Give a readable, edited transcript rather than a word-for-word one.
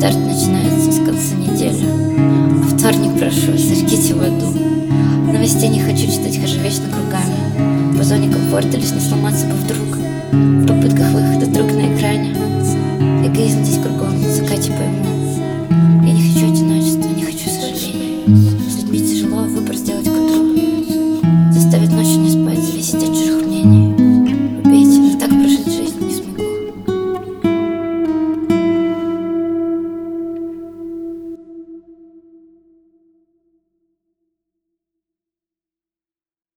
Старт начинается с конца недели. В вторник прошу, зажгите воду. Новостей не хочу читать, хожу вечно кругами. По зоне комфорта, лишь не сломаться бы вдруг. В попытках выхода друг на экране. Эгоизм здесь кругом, сука, типа ему.